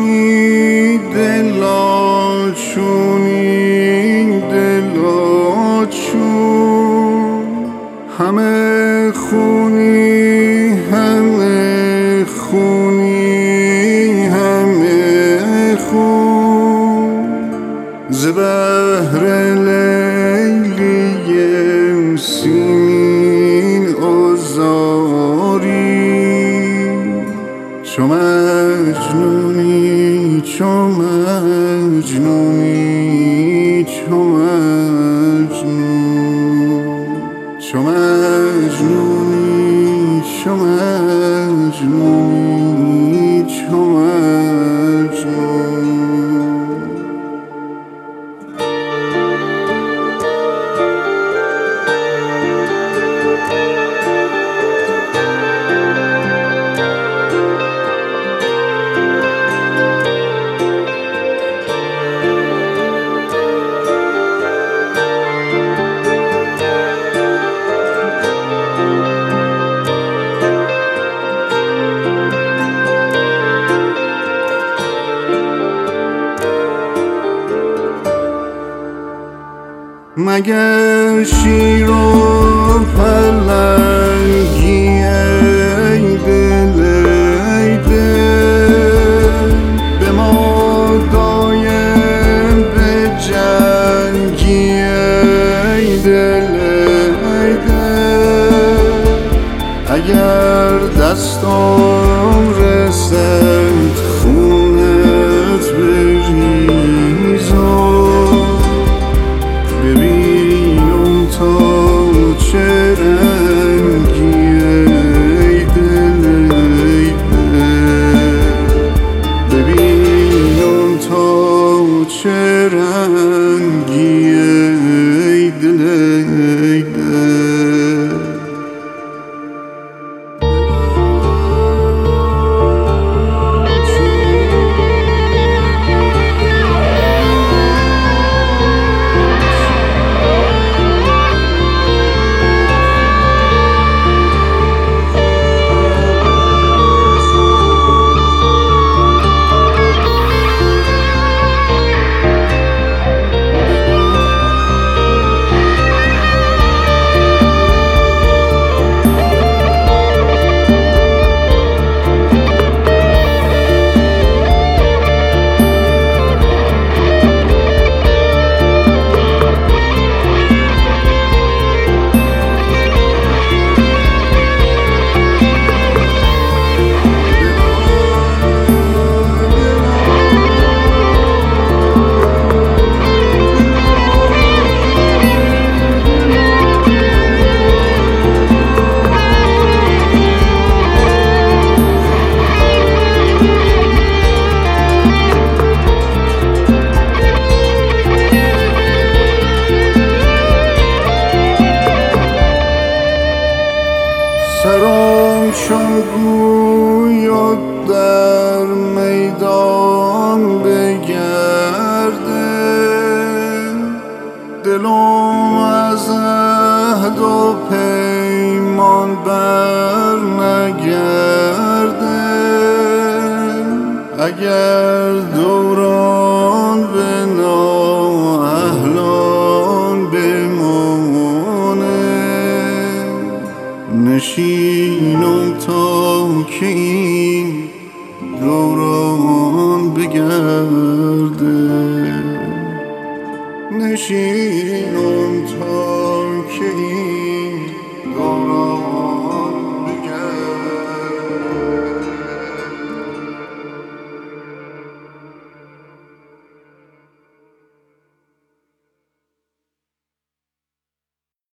دلاچون همه خونی همه خونی همه خون ز بهر لیلی سیمین آزاری چو مجنونی چو مجنونی چو مجنون چو مجنونی چو مجنونی چو مجنون مگر شیر و پلنگی ای دل ای دل به ما دایم به جنگی ای دل ای دل اگر دستم رسد خونت بریزم چه رنگی ای دل ای دل ببینم تا چه رنگی ای دل ای دل سرم چون گویا در میدان بگرده دلم از عهد و پیمان بر نگرده اگر دوران به نااهلان بمانه نشینم تا که این دوران بگرده نشینم